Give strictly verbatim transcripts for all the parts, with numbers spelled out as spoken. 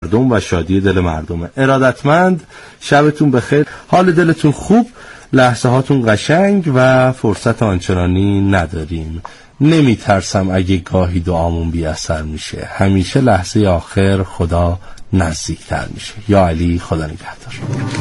مردم و شادی دل مردمه. ارادتمند، شبتون بخیر، حال دلتون خوب، لحظه هاتون قشنگ و فرصت آنچنانی نداریم. نمی ترسم اگه گاهی دعامون بی اثر میشه، همیشه لحظه آخر خدا نزدیکتر میشه. یا علی، خدا نگهدار.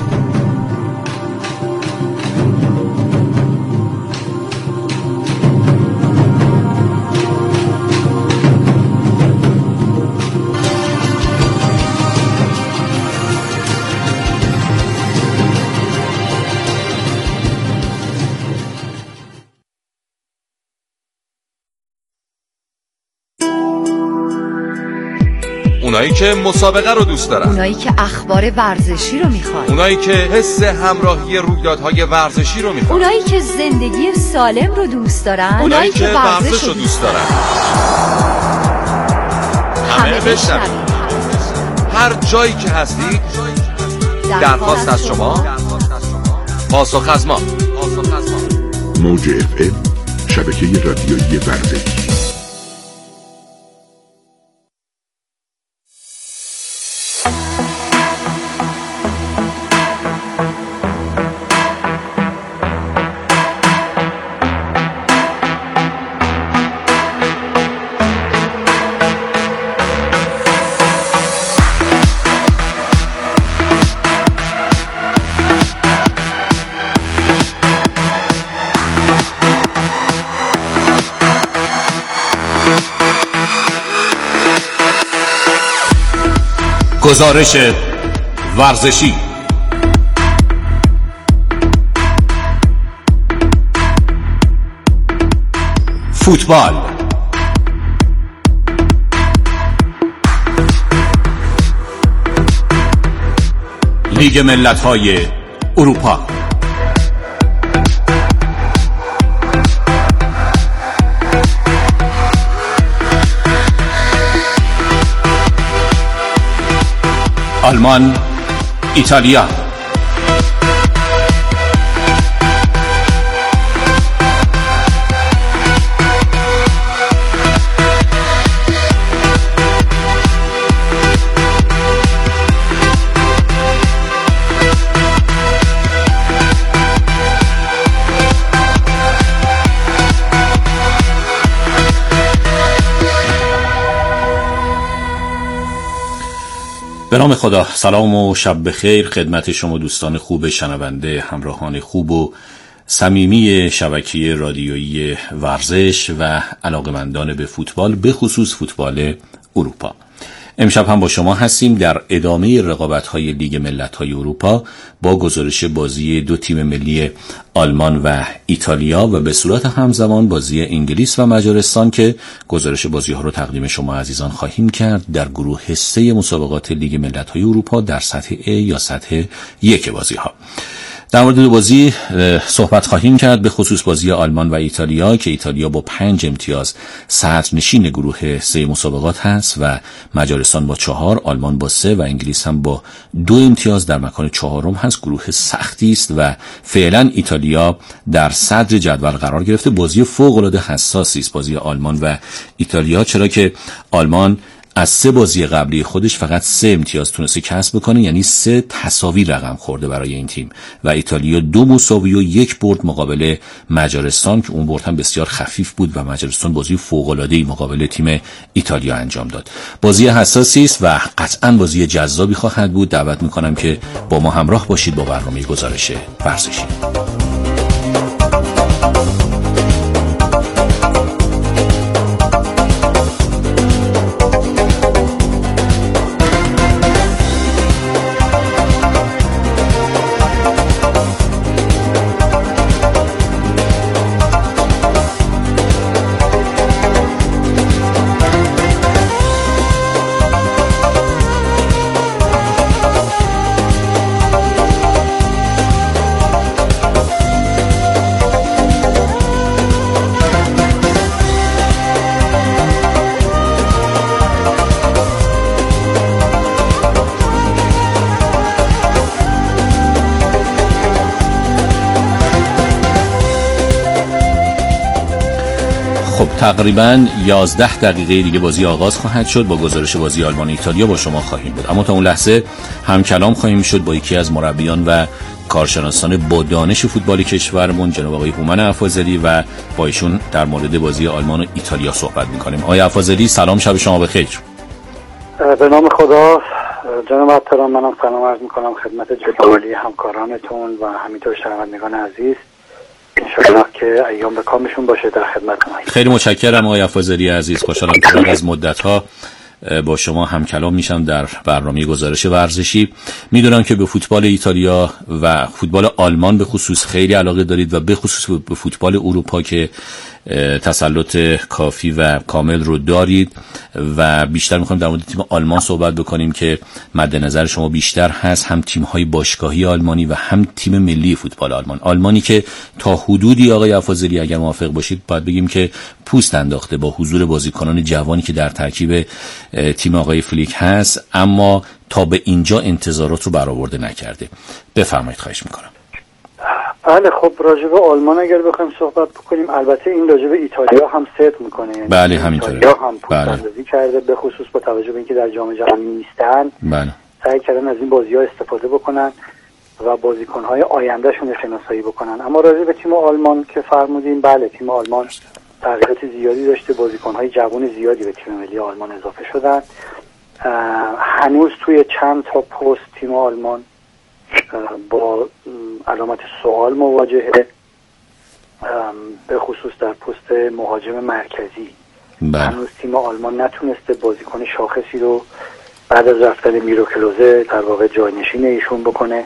اونایی که مسابقه رو دوست دارن، اونایی که اخبار ورزشی رو میخوان، اونایی که حس همراهی رویدادهای ورزشی رو میخوان، اونایی که زندگی سالم رو دوست دارن، اونایی که ورزش رو دوست دارن، همه بشنوید. هر جایی که هستید، درخواست از شما، پاسخ از ما. موج اف ام، شبکه رادیویی ورزشی. گزارش ورزشی. فوتبال. لیگ ملت‌های اروپا. آلمان، ایتالیا. به نام خدا، سلام و شب بخیر خدمت شما دوستان خوب شنونده، همراهان خوب و صمیمی شبکه رادیویی ورزش و علاقمندان به فوتبال، به خصوص فوتبال اروپا. امشب هم با شما هستیم در ادامه رقابت‌های لیگ ملت‌های اروپا با گزارش بازی دو تیم ملی آلمان و ایتالیا و به صورت همزمان بازی انگلیس و مجارستان که گزارش بازی‌ها رو تقدیم شما عزیزان خواهیم کرد در گروه سه مسابقات لیگ ملت‌های اروپا در سطح A یا سطح یک بازی‌ها. در مورد دو بازی صحبت خواهیم کرد، به خصوص بازی آلمان و ایتالیا که ایتالیا با پنج امتیاز صدرنشین گروه سه مسابقات هست و مجارستان با چهار، آلمان با سه و انگلیس هم با دو امتیاز در مکان چهارم هست. گروه سختی است و فعلا ایتالیا در صدر جدول قرار گرفته. بازی فوق‌العاده حساسی است بازی آلمان و ایتالیا، چرا که آلمان از سه بازی قبلی خودش فقط سه امتیاز تونسته کسب بکنه، یعنی سه تساوی رقم خورده برای این تیم و ایتالیا دو مساوی و یک برد مقابل مجارستان که اون برد هم بسیار خفیف بود و مجارستان بازی فوق‌العاده‌ای مقابل تیم ایتالیا انجام داد. بازی حساسی است و قطعاً بازی جذابی خواهد بود. دعوت می‌کنم که با ما همراه باشید با برنامه گزارش ورزشی. تقریباً یازده دقیقه دیگه بازی آغاز خواهد شد. با گزارش بازی آلمان ایتالیا با شما خواهیم بود، اما تا اون لحظه هم کلام خواهیم شد با یکی از مربیان و کارشناسان با دانش فوتبال کشورمون، جناب آقای هومن افاضلی، و با ایشون در مورد بازی آلمان و ایتالیا صحبت می‌کنیم. آقای افاضلی سلام، شب شما بخیر. به نام خدا جناب محترم، منم سلام عرض می‌کنم خدمت جلالی همکارانتون و همینطور شنوندگان عزیز. انشاءالله که ایام به کامشون باشه در خدمت ما. خیلی متشکرم آقای افاضلی عزیز، خوشحالم که بعد از مدت‌ها با شما هم کلام میشم در برنامه گزارش ورزشی. میدونم که به فوتبال ایتالیا و فوتبال آلمان به خصوص خیلی علاقه دارید و به خصوص به فوتبال اروپا که تسلط کافی و کامل رو دارید و بیشتر میخوایم در مورد تیم آلمان صحبت بکنیم که مد نظر شما بیشتر هست، هم تیم‌های باشگاهی آلمانی و هم تیم ملی فوتبال آلمان. آلمانی که تا حدودی آقای افاضلی اگر موافق باشید باید بگیم که پوست انداخته با حضور بازیکنان جوانی که در ترکیب تیم آقای فلیک هست، اما تا به اینجا انتظارات رو برآورده نکرده. بفرمایید خواهش میکنم. بله خب راجع به آلمان اگر بخوایم صحبت بکنیم، البته این راجع به ایتالیا هم صدق میکنه. یعنی بله همینطوره. ایتالیا هم پوست اندازی کرده، به خصوص با توجه به اینکه در جام جهانی نیستن. بله. سعی کردن از این بازی‌ها استفاده بکنن و بازیکن‌های آیندهشون رو شناسایی بکنن. اما راجع به تیم آلمان که فرمودین، بله تیم آلمان تغییرات زیادی داشته، بازیکن‌های جوان زیادی به تیم ملی آلمان اضافه شدن. هنوز توی چند تا پست تیم آلمان با علامت سوال مواجهه، به خصوص در پست مهاجم مرکزی. بله. هنوز تیم آلمان نتونسته بازیکن شاخصی رو بعد از رفتن میرو کلوزه در واقع جاینشین ایشون بکنه.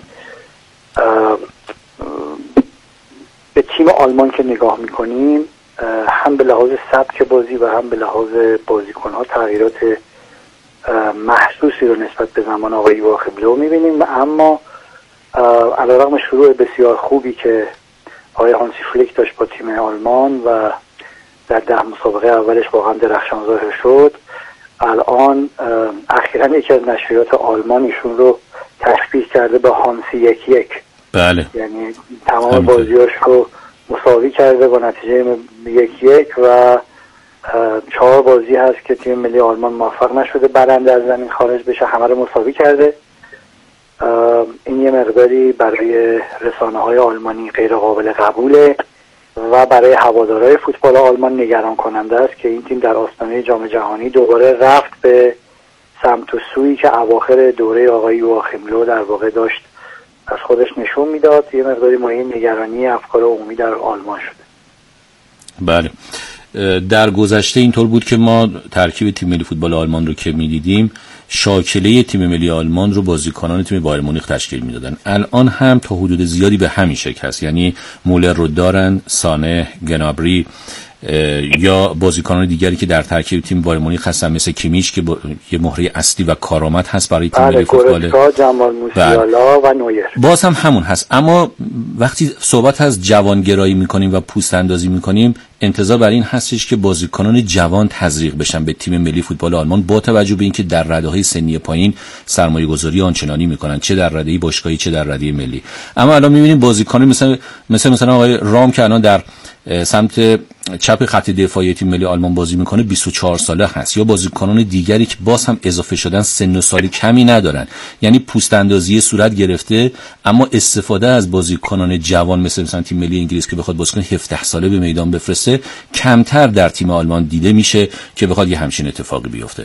به تیم آلمان که نگاه میکنیم، هم به لحاظ سبک بازی و هم به لحاظ بازیکن‌ها تغییرات محسوسی رو نسبت به زمان آقای یواخیم لو میبینیم، اما علیرغم شروع بسیار خوبی که آقای هانسی فلیک داشت با تیم آلمان و در ده مسابقه اولش واقعا درخشان ظاهر شد، الان اخیراً یکی از نشریات آلمان ایشون رو تشبیه کرده به هانسی یک یک. بله. یعنی تمام بازیاش رو مساوی کرده با نتیجه یک یک و چهار بازی هست که تیم ملی آلمان موفق نشده برنده از زمین خارج بشه، همه رو مساوی کرده. این یه مقداری برای رسانه‌های آلمانی غیر قابل قبوله و برای هوادارهای فوتبال آلمان نگران کننده است که این تیم در آستانه جام جهانی دوباره رفت به سمت و سویی که اواخر دوره آقای یواخیم لو در واقع داشت از خودش نشون میداد. یه مقداری مایه نگرانی افکار عمومی در آلمان شده. بله. در گذشته اینطور بود که ما ترکیب تیم ملی فوتبال آلمان رو که می‌دیدیم، شاکله تیم ملی آلمان رو بازیکنان تیم بایر مونیخ تشکیل میدادن. الان هم تا حدود زیادی به همین شکل هست، یعنی مولر رو دارن، سانه، گنابری یا بازیکنان دیگری که در ترکیب تیم بایر مونیخ هستن مثل کیمیش که با... یه مهره اصلی و کارآمد هست برای تیم ملی فوتبال. بله، جمال موسیالا و نویر. باز هم همون هست، اما وقتی صحبت از جوانگرایی میکنیم و پوست اندازی میکنیم، انتظار بر این هستش که بازیکنان جوان تزریق بشن به تیم ملی فوتبال آلمان، با توجه به اینکه در رده‌های سنی پایین سرمایه‌گذاری آنچنانی میکنن، چه در رده باشگاهی چه در رده ملی. اما الان میبینیم بازیکنان مثل مثل مثلا آقای رام که الان در سمت چپ خط دفاعی تیم ملی آلمان بازی میکنه، بیست و چهار ساله هست، یا بازیکنان دیگری که باز هم اضافه شدن سن و سالی کمی ندارن. یعنی پوست اندازی صورت گرفته، اما استفاده از بازیکنان جوان مثل مثلا تیم ملی انگلیس که بخواد بازیکن هفده ساله به میدان بفرسته کمتر در تیم آلمان دیده میشه که بخواد یه همچین اتفاقی بیفته.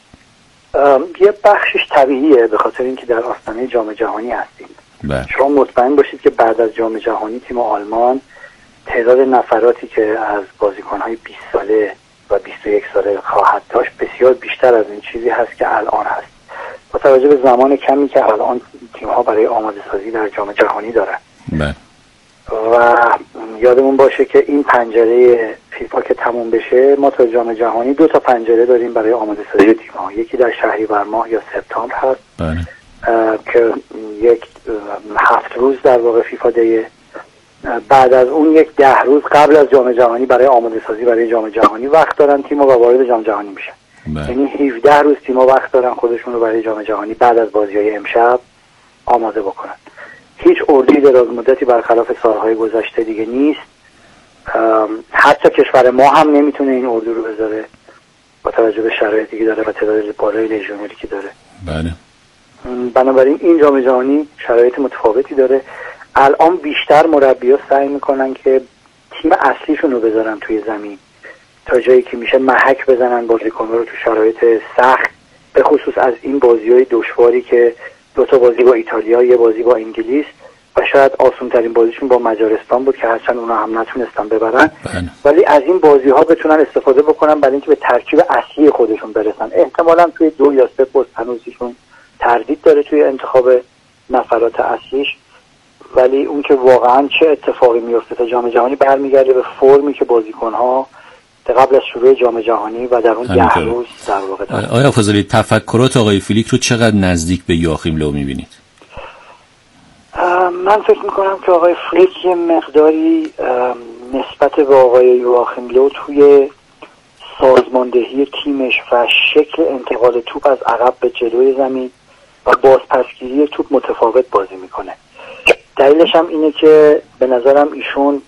یه بخشش طبیعیه به خاطر اینکه در آستانه جام جهانی هستیم. بله. شما مطمئن باشید که بعد از جام جهانی تیم آلمان تعداد نفراتی که از بازیکن‌های بیست ساله و بیست و یک ساله خواهد داشت بسیار بیشتر از این چیزی هست که الان هست، با توجه به زمان کمی که الان تیم‌ها برای آماده سازی در جام جهانی دارن. بله. و یادمون باشه که این پنجره فیفا که تموم بشه، ما تا جام جهانی دو تا پنجره داریم برای آماده سازی تیم‌ها. یکی در شهریور ماه یا سپتامبر هست. بله. که یک هفت روز در واقع فیفا دیه. بعد از اون یک ده روز قبل از جام جهانی برای آماده سازی برای جام جهانی وقت دارن تیم‌ها و وارد جام جهانی میشن. یعنی هفده روز تیم‌ها وقت دارن خودشون رو برای جام جهانی بعد از بازی‌های امشب آماده بکنن. هیچ اردوی دراز مدتی برخلاف سالهای گذشته دیگه نیست حتی کشور ما هم نمیتونه این اردو رو بذاره با توجه به شرایطی که داره و تعداد بالای لژیونری که داره. بله. بنابراین این جام جهانی شرایط متفاوتی داره. الان بیشتر مربی‌ها سعی میکنن که تیم اصلیشون رو بذارن توی زمین تا جایی که میشه محک بزنن بازیکن‌ها رو تو شرایط سخت، به خصوص از این بازی‌های دشواری که دو تا بازی با ایتالیا، یه بازی با انگلیس و شاید آسان‌ترین بازیشون با مجارستان بود که هرچند اونا هم نتونستن ببرن، ولی از این بازی‌ها بتونن استفاده بکنن برای اینکه به ترکیب اصلی خودشون برسن. احتمالاً توی دو یا سه پست هنوزشون تردید داره توی انتخاب نفرات اصلیش، ولی اون که واقعاً چه اتفاقی میفته تا جام جهانی برمیگرده به فرمی که بازیکن‌ها قبل از شروع جام جهانی و در اون ده روز در واقع دارن. آیا فضلی تفکرات آقای فلیک رو چقدر نزدیک به یواخیم لو می‌بینید؟ من فکر میکنم که آقای فلیک یه مقداری نسبت به آقای یواخیم لو توی سازماندهی تیمش و شکل انتقال توپ از عقب به جلوی زمین و بازپسگیری توپ متفاوت بازی میکنه. دلیلش هم اینه که به نظرم ایشون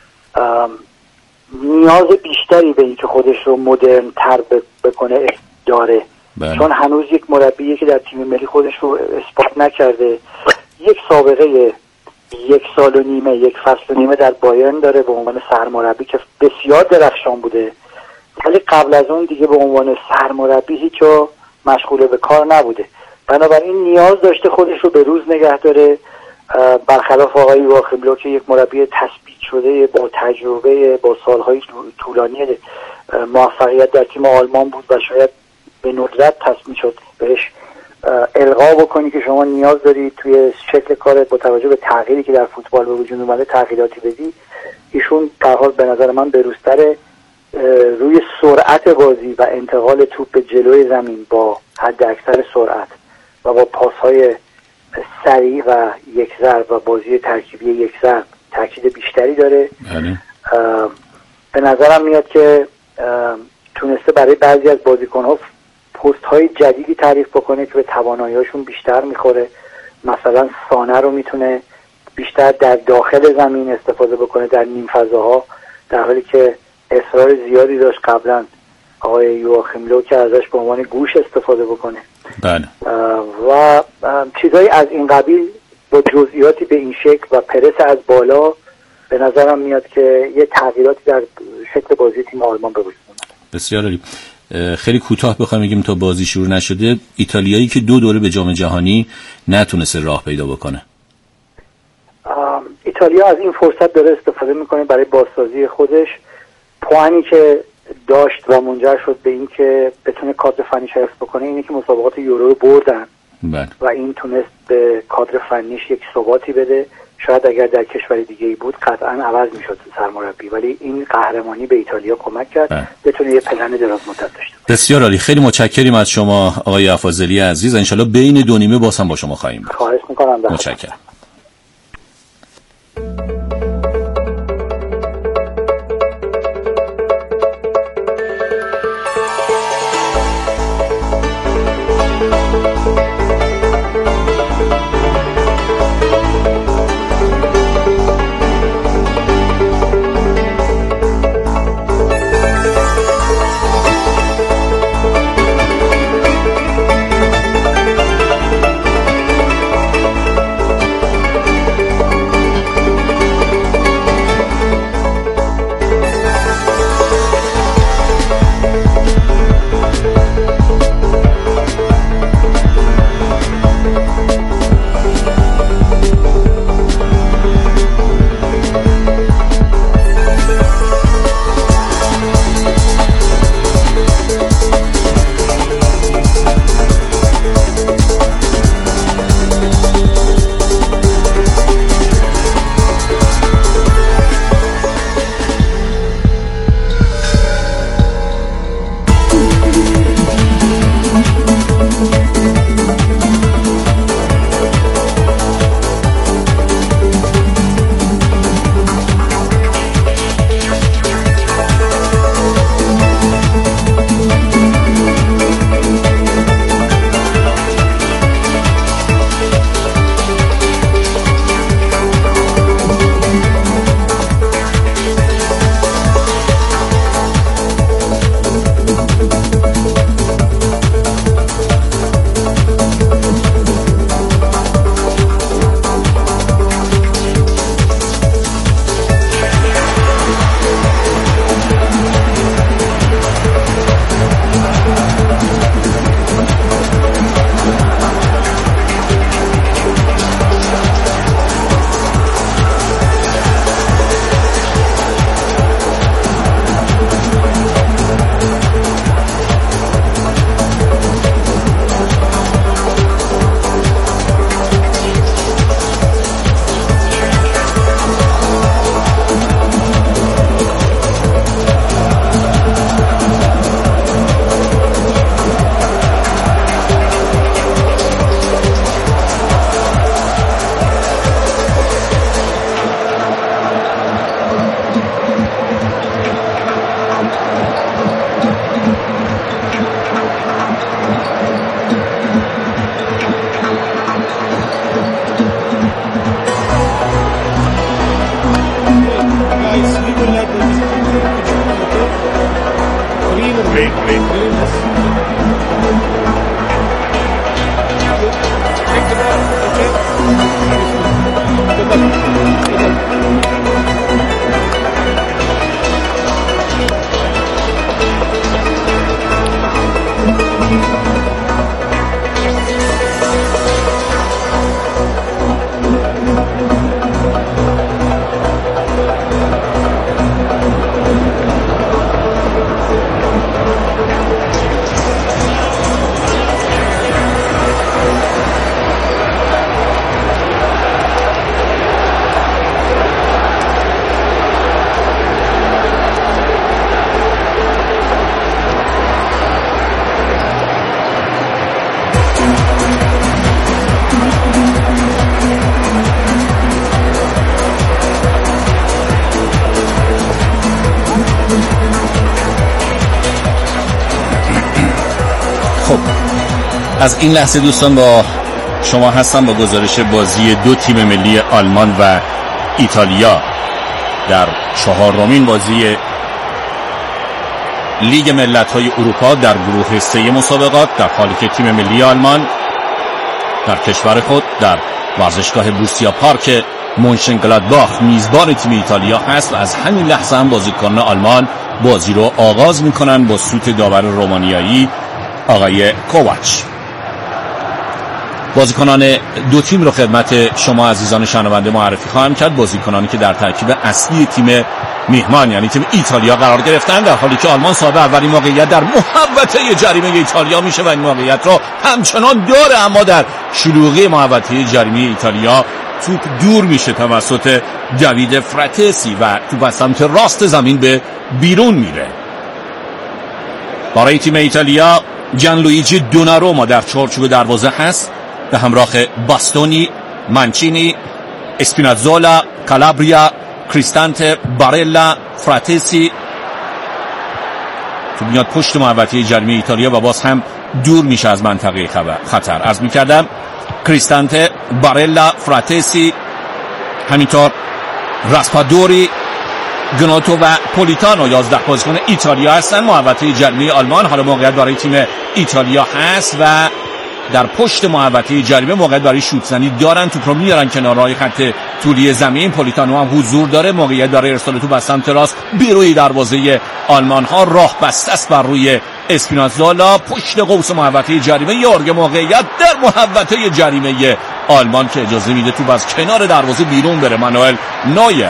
نیاز بیشتری به این که خودش رو مدرن تر بکنه داره. بله. چون هنوز یک مربیه که در تیم ملی خودش رو اثبات نکرده، یک سابقه یک سال و نیمه یک فصل و نیمه در بایرن داره به عنوان سرمربی که بسیار درخشان بوده، ولی قبل از اون دیگه به عنوان سرمربی هیچ جا مشغول به کار نبوده. بنابراین نیاز داشته خودش رو به روز نگه داره، برخلاف آقای یواخیم لو که یک مربی تثبیت شده با تجربه با سالهای طولانی موفقیت در تیم آلمان بود و شاید به ندرت تصمیم شد بهش القا بکنی که شما نیاز دارید توی شکل کارت با توجه به تغییری که در فوتبال به وجود اومده تغییراتی بدی. ایشون در حال به نظر من بروزتر روی سرعت بازی و انتقال توپ به جلوی زمین با حد اکثر سرعت و با پاس‌های سریع و یک ضرب و بازی ترکیبی یک ضرب تاکید بیشتری داره. به نظرم میاد که تونسته برای بعضی از بازیکن‌ها پست های جدیدی تعریف بکنه که به توانایی‌هاشون بیشتر میخوره. مثلا سانه رو میتونه بیشتر در داخل زمین استفاده بکنه در نیم فضاها، در حالی که اصرار زیادی داشت قبلا آقای یواخیم لو که ازش به عنوان گوش استفاده بکنه. بله. و چیزایی از این قبیل با جزئیاتی به این شکل و پرس از بالا به نظرم میاد که یه تغییراتی در شکل بازی تیم آلمان به وجود اومد. بسیار عالی. خیلی کوتاه بخوام بگیم تا بازی شروع نشده، ایتالیایی که دو دوره به جام جهانی نتونسته راه پیدا بکنه. ایتالیا از این فرصت داره استفاده میکنه برای بازسازی خودش. پوانی که داشت و منجر شد به این که بتونه کادر فنیش حفظ بکنه اینه که مسابقات یورو رو بردن. بله. و این تونست به کادر فنیش یک ثباتی بده. شاید اگر در کشور دیگه ای بود قطعا عوض میشد سرمربی، ولی این قهرمانی به ایتالیا کمک کرد بله. بتونه یه پلن دراز مدت داشته باشه. بسیار عالی. خیلی متشکریم از شما آقای افاضلی عزیز. ان شاءالله بین دو نیمه باز هم با شما خواهیم بود. خواهش می‌کنم. متشکرم. از این لحظه دوستان با شما هستم با گزارش بازی دو تیم ملی آلمان و ایتالیا در چهارمین بازی لیگ ملت‌های اروپا در گروه سه مسابقات، در حالی که تیم ملی آلمان در کشور خود در ورزشگاه بورسیا پارک مونشنگلادباخ میزبان تیم ایتالیا هست و از همین لحظه هم بازیکنان آلمان بازی رو آغاز میکنن با سوت داور رومانیایی آقای کوواچ. بازیکنان دو تیم رو خدمت شما عزیزان شنونده معرفی خواهم کرد. بازیکنانی که در ترکیب اصلی تیم میهمان یعنی تیم ایتالیا قرار گرفتن، در حالی که آلمان صاحب اولین موقعیت در محوطه جریمه ایتالیا میشه و این موقعیت رو همچنان داره، اما در شلوغی محوطه جریمه ایتالیا توپ دور میشه توسط دیوید فراتسی و توپ از سمت راست زمین به بیرون میره. برای تیم ایتالیا جانلویجی دوناروما در چارچوب دروازه هست به همراه باستونی، مانچینی، اسپینازولا، کالابریا، کریستانته، بارلا، فراتسی. تو میاد پشت محوطه جریمه ایتالیا و باز هم دور میشه از منطقه خطر. عرض میکردم کریستانته، بارلا، فراتسی، همینطور راسپادوری، گناتو و پولیتانو یازده بازیکن ایتالیا هستن. محوطه جریمه آلمان حالا موقعیت برای تیم ایتالیا هست و در پشت محوطه جریمه موقعیت برای شوت زنی دارن. توپ رو میارن کنارهای خط طولی زمین. پولیتانو هم حضور داره. موقعیت برای ارسال توپ از سمت راست بیروی دروازه آلمان ها. راه بسته است بر روی اسپینازولا. پشت قوس محوطه جریمه یارگ موقعیت در محوطه جریمه آلمان که اجازه میده توپ از کنار دروازه بیرون بره. مانوئل نویر.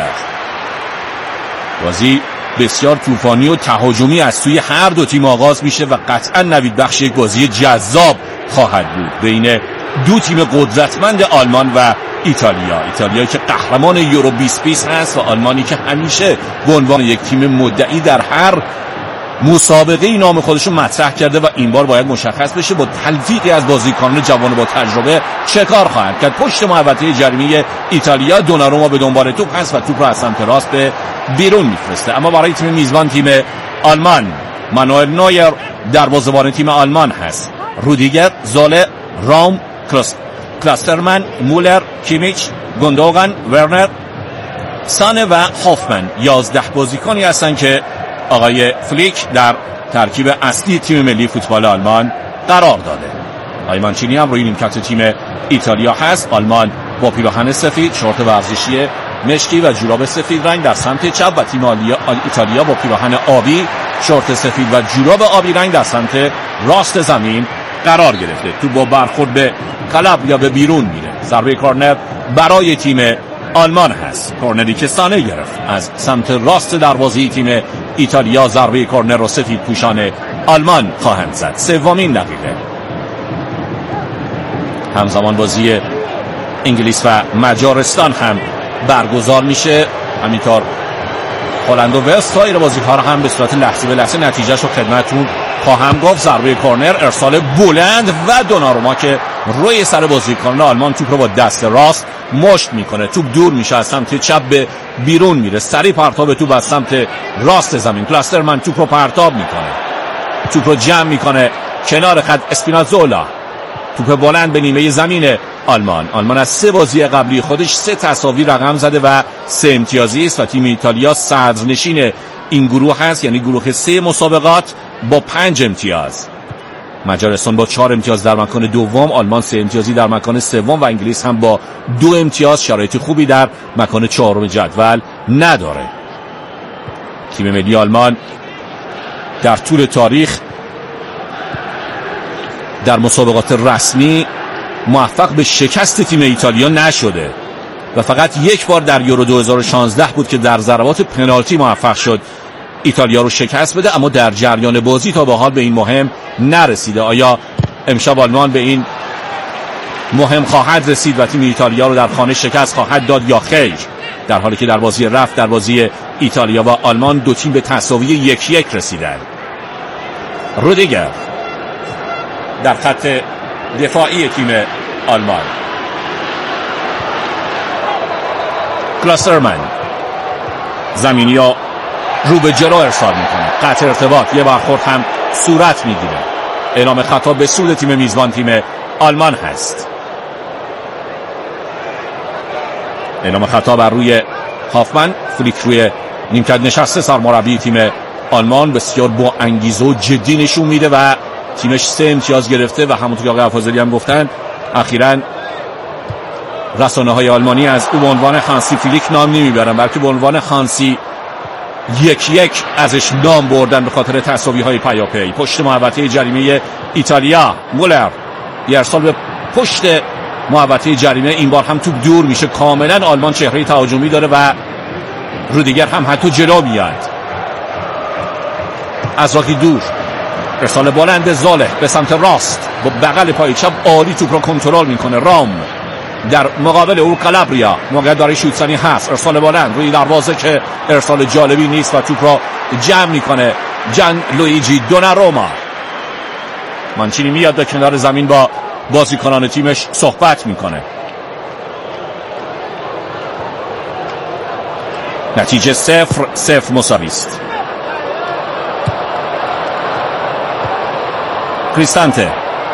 بازی بسیار طوفانی و تهاجمی از سوی هر دو تیم آغاز میشه و قطعا نوید بخش یک بازی جذاب خواهد بود بین دو تیم قدرتمند آلمان و ایتالیا. ایتالیا که قهرمان یورو بیست بیست هست و آلمانی که همیشه به عنوان یک تیم مدعی در هر مسابقه ای نام خودش رو مطرح کرده و این بار باید مشخص بشه با تلفیقی از بازیکنان جوان با تجربه چه کار خواهد کرد. پشت محوطه جریمه ایتالیا دوناروما به دنبال توپ هست و توپ رو از سمت راست به بیرون میفرسته. اما برای تیم میزبان تیم آلمان مانوئل نویر دروازه‌بان تیم آلمان هست. رودیگر، زوله، رام، کلاس کلاسترمن، مولر، کیمیچ، گوندوگان، ورنر، سانه و هافمن یازده بازیکنی هستند که آقای فلیک در ترکیب اصلی تیم ملی فوتبال آلمان قرار داده. آقای مانچینی هم روی نیمکت تیم ایتالیا هست. آلمان با پیراهن سفید، شورت ورزشی مشکی و جوراب سفید رنگ در سمت چپ و تیم ایتالیا با پیراهن آبی، شورت سفید و جوراب آبی رنگ در سمت راست زمین قرار گرفته. تو با برخورد به کلاب یا به بیرون میره. ضربه کورنر برای تیم آلمان هست. کورنری که سانه گرفت از سمت راست دروازه تیم ایتالیا. ضربه کورنر رو سفید پوشان آلمان خواهند زد. سومین دقیقه. همزمان بازی انگلیس و مجارستان هم برگزار میشه. همینطور هلند و ولز. سایر بازی‌ها رو هم به صورت لحظه به لحظه نتیجهشو خدمتتون خواهم گفت. ضربه کورنر، ارسال بلند و دوناروما که روی سر بازیکن آلمان توپ رو با دست راست مشت میکنه. توپ دور میشه از سمت چپ به بیرون میره. سریع پرتاب توپ از سمت راست زمین. کلاسترمن توپ رو پرتاب میکنه. توپ رو جمع میکنه کنار خط. اسپینازولا. توپ بلند به نیمه زمین آلمان. آلمان از سه بازی قبلی خودش سه تساوی رقم زده و سه امتیازی است و تیم ایتالیا صدرنشین این گروه هست، یعنی گروه سه مسابقات با پنج امتیاز. مجارستان با چهار امتیاز در مکان دوم، آلمان سه امتیازی در مکان سوم و انگلیس هم با دو امتیاز شرایط خوبی در مکان چهارم جدول نداره. تیم ملی آلمان در طول تاریخ در مسابقات رسمی موفق به شکست تیم ایتالیا نشده و فقط یک بار در یورو دو هزار و شانزده بود که در ضربات پنالتی موفق شد ایتالیا رو شکست بده، اما در جریان بازی تا به حال به این مهم نرسیده. آیا امشب آلمان به این مهم خواهد رسید و تیم ایتالیا رو در خانه شکست خواهد داد یا خیر؟ در حالی که در بازی رفت در بازی ایتالیا و آلمان دو تیم به تساوی یک یک رسیدند. رودیگر در خط دفاعی تیم آلمان. کلاسترمن زمینی رو به جلو ارسال میکنه. قطع ارتباط، یه برخورد هم صورت میگیره. اعلام خطا به سود تیم میزبان تیم آلمان هست. اعلام خطا بر روی هافمن. فلیک روی نیمکت نشسته، سرمربی تیم آلمان بسیار با انگیزه و جدی نشون میده و تیمش سه امتیاز گرفته و همونطور که آقای افاضلی هم گفتن اخیراً رسانه های آلمانی از او به عنوان هانسی فلیک نام نمیبرن، بلکه به عنوان هانسی یک یک ازش نام بردن به خاطر تساوی های پیاپی. پشت محوطه جریمه ایتالیا، مولر یه ارسال به پشت محوطه جریمه، این بار هم توپ دور میشه. کاملا آلمان چهره تهاجمی داره و رودیگر هم حتی جلو میاد. از راکی دور ارسال بلند زاله به سمت راست، با بغل پای چپ عالی توپ رو کنترل میکنه. رام در مقابل او کالابریا، موقع داره شوتزنی هست. ارسال بلند روی دروازه که ارسال جالبی نیست و توپ را جمع میکنه جان لویجی دوناروما. مانچینی میاد به کنار زمین با بازیکنان تیمش صحبت میکنه. نتیجه صفر صفر مساوی است. کریستانته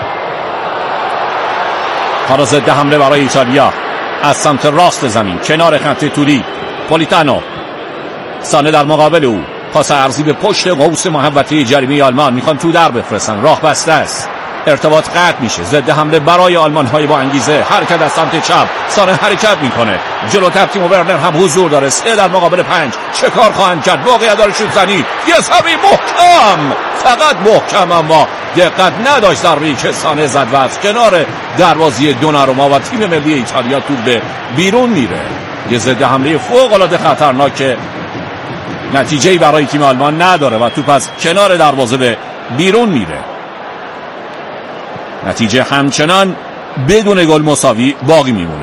حالا ضد حمله برای ایتالیا از سمت راست زمین کنار خط طولی. پولیتانو، سانه در مقابل او، پاس عرضی به پشت قوس محوطه جریمه آلمان. میخوان تو در بفرستن، راه بسته است، ارتباط قطع میشه. ضد حمله برای آلمان های با انگیزه، حرکت از سمت چپ، سانه حرکت میکنه جلوتر. تیم ورنر هم حضور داره، سه در مقابل پنج. چه کار خواهند کرد؟ واقعا داره شوت زنی، یه سبی محکم، فقط محکم، اما دقت نداشت ضربه‌ای که سانه زد و از کنار دروازه دوناروما و تیم ملی ایتالیا توپ به بیرون میره. یه ضد حمله فوق العاده خطرناک که نتیجه‌ای برای تیم آلمان نداره و توپ از کنار دروازه به بیرون میره. نتیجه همچنان بدون گل مساوی باقی میمونه.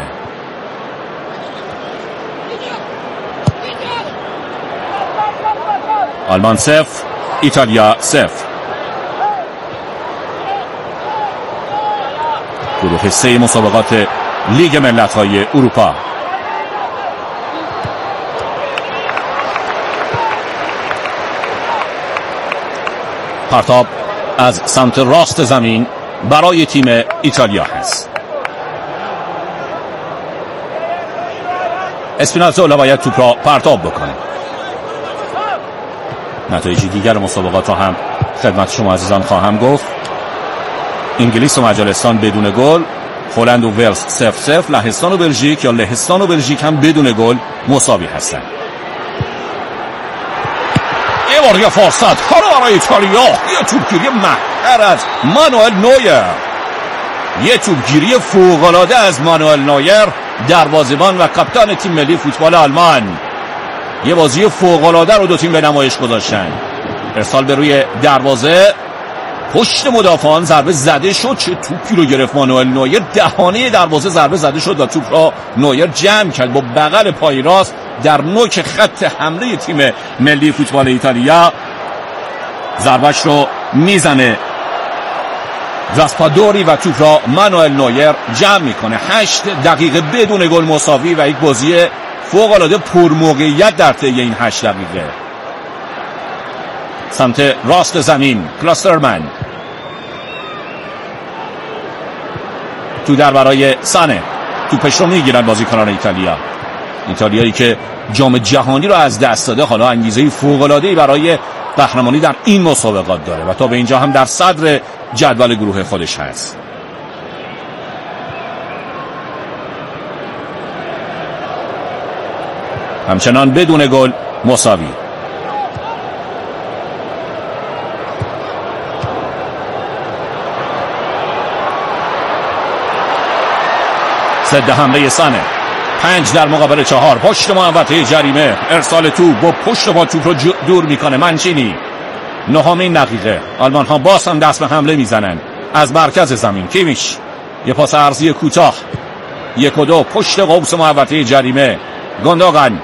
آلمان صفر، ایتالیا صفر. گروه سه مسابقات لیگ ملت‌های اروپا. پرتاب از سمت راست زمین برای تیم ایتالیا هست. اسپینازولا باید توپ را پرتاب بکنه. نتایج دیگر مسابقات را هم خدمت شما عزیزان خواهم گفت. انگلیس و مجارستان بدون گل، هلند و ولز صفر صفر، لهستان و بلژیک یا لهستان و بلژیک هم بدون گل مساوی هستند. یه بار یه فرصت حالا برای ایتالیا، یه توپگیری محور از مانوئل نویر، یه توپگیری فوق‌العاده از مانوئل نویر، دروازه‌بان و کاپیتان تیم ملی فوتبال آلمان. یه بازی فوق‌العاده رو دو تیم به نمایش گذاشتن. ارسال به روی دروازه، پشت مدافعان ضربه زده شد. چه توپی رو گرفت مانوئل نویر، دهانه دروازه ضربه زده شد و توپ را نویر جمع کرد با بغل پای راست در نوک خط حمله تیم ملی فوتبال ایتالیا. ضربهش رو میزنه راسپادوری و توپ را مانوئل نویر جمع میکنه. هشت دقیقه بدون گل مساوی و یک بازی فوق العاده پرموقعیت در طی این هشت دقیقه. سمت راست زمین کلاسترمن، تو در برای سانه، توپش رو میگیرن بازیکنان ایتالیا. ایتالیایی که جام جهانی رو از دست داده حالا انگیزه فوق‌العاده‌ای برای قهرمانی در این مسابقات داره و تا به اینجا هم در صدر جدول گروه خودش هست. همچنان بدون گل مساوی. ضد حمله سانه، پنج در مقابل چهار، پشت محوطه جریمه، ارسال توپ با پشت پا توپ رو دور میکنه منچینی. نهمین دقیقه، آلمان ها باز هم دست به حمله میزنن از مرکز زمین. کیمیش، یه پاس عرضی کوتاه، یک و دو، پشت قوس محوطه جریمه. گوندوگان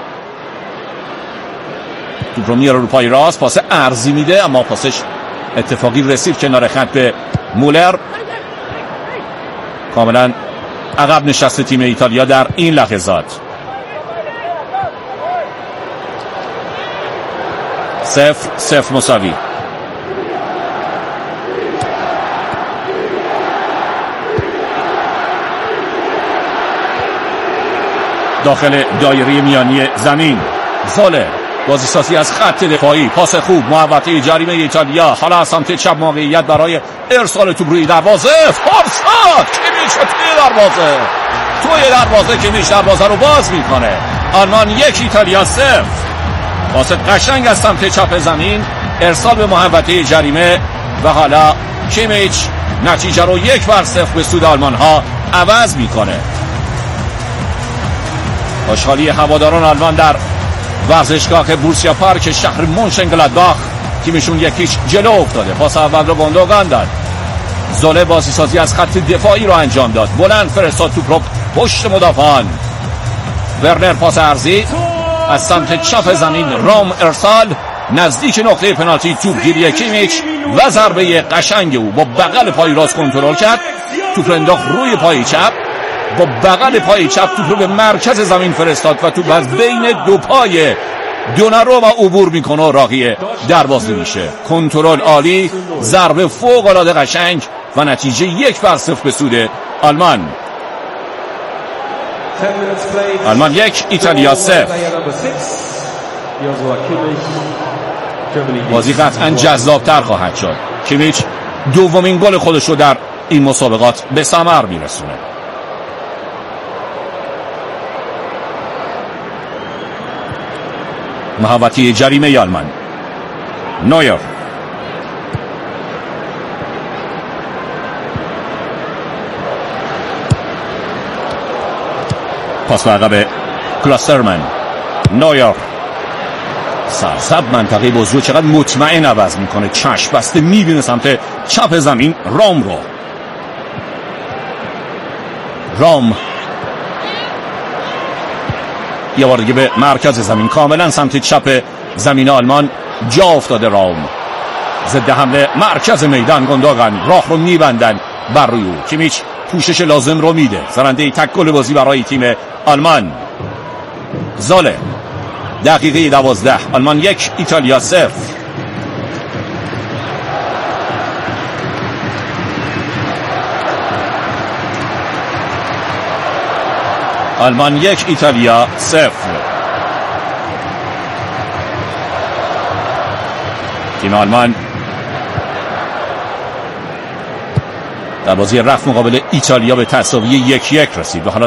توپ رو میاره رو پای راست، پاس عرضی میده اما پاسش اتفاقی رسید کنار خط به مولر. کاملا عقب نشسته تیم ایتالیا در این لحظات. صفر صفر مساوی. داخل دایره میانی زمین. زوله بازی سازی از خط دفاعی، پاس خوب، محوطه جریمه ایتالیا. حالا از سمت چپ موقعیت برای ارسال توپ روی دروازه. فرصت کیمیچ توی دروازه، توی دروازه کیمیچ دروازه رو باز میکنه. آلمان یک ایتالیا صفر. پاس قشنگ از سمت چپ زمین، ارسال به محوطه جریمه و حالا کیمیچ نتیجه رو یک بر صفر به سود آلمان ها عوض میکنه. خوشحالی هواداران آلمان در ورزشگاه بورسیا پارک شهر مونشنگلادباخ، تیمشون یکیش جلو افتاده. پاس اول رو گوندوگان داد. زوله بازی سازی از خط دفاعی رو انجام داد، بلند فرستاد توپ رو پشت مدافعان. ورنر پاس عرضی از سمت چپ زمین، رام ارسال نزدیک نقطه پنالتی، توپ گیری کیمیچ و ضربه قشنگ او با بغل پای راست کنترل کرد، توپ رو انداخت روی پای چپ، با بغل پای چپ توپ رو به مرکز زمین فرستاد و توپ از بین دو پای دونارو و عبور میکنه و راقی دروازه میشه. کنترل عالی، ضربه فوق العاده قشنگ و نتیجه یک بر صفر به سود آلمان. آلمان یک ایتالیا صفر. بازی قطعا جذابتر خواهد شد. کیمیچ دومین گل خودش رو در این مسابقات به ثمر میرسونه. محوطه جریمه آلمان. نویر پاس به عقب کلاسترمن. نویر سرسب منطقه بازی چقدر مطمئن عوض میکنه، چشم بسته میبینه سمت چپ زمین رام رو. رام یه بار دیگه به مرکز زمین، کاملا سمت چپ زمین آلمان جا افتاده. رام ضد حمله مرکز میدان، گوندوگان راه رو میبندن بر روی او. کیمیچ پوشش لازم رو میده، زننده تک گل بازی برای تیم آلمان. زوله دقیقه دوازده. آلمان یک ایتالیا صفر. آلمان یک ایتالیا صفر. تیم آلمان در بازی رفت مقابل ایتالیا به تساوی یک یک رسید و حالا